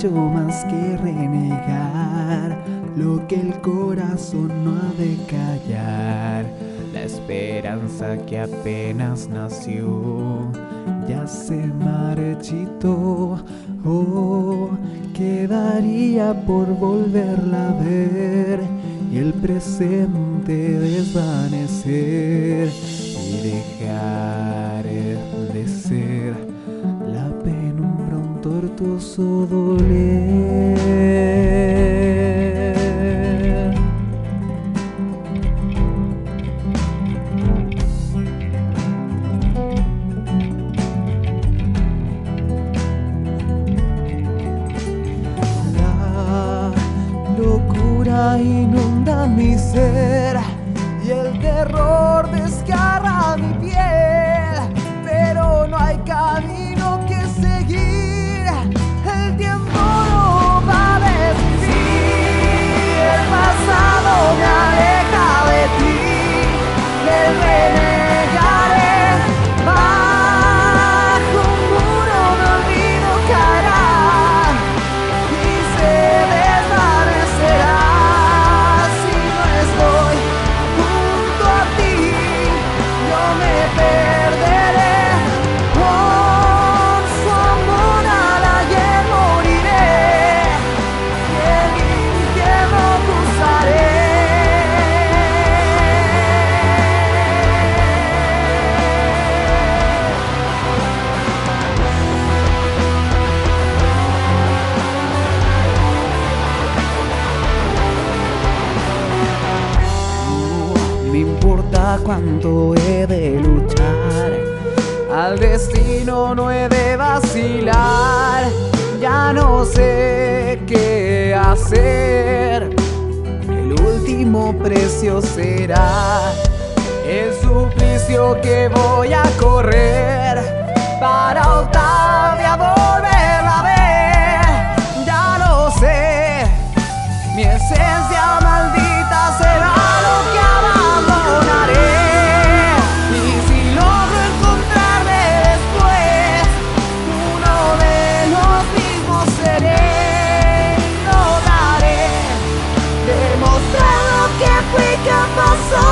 hecho más que renegar lo que el corazón no ha de callar. La esperanza que apenas nació ya se marchitó. Oh, quedaría por volverla a ver y el presente desvanecer y dejar de ser la penumbra, un tortuoso doler. La locura inunda mi ser y el terror desgarra mi piel, pero no hay camino que seguir. El tiempo no va a decidir. El pasado me aleja de ti. Me renegaré bajo un muro de olvido caerá y se desvanecerá. Si no estoy junto a ti, yo me perderé. Por su amor al ayer moriré y el infierno cruzaré. No me importa cuánto he de luchar, al destino no he de vacilar. Ya no sé qué hacer, el último precio será el suplicio que voy a correr para Octavia volverla a ver. Ya lo sé, mi esencia maldita será lo que abandonaré. Y si logro encontrarme después, uno de los mismos seré. Lograré demostrar lo que fui capaz.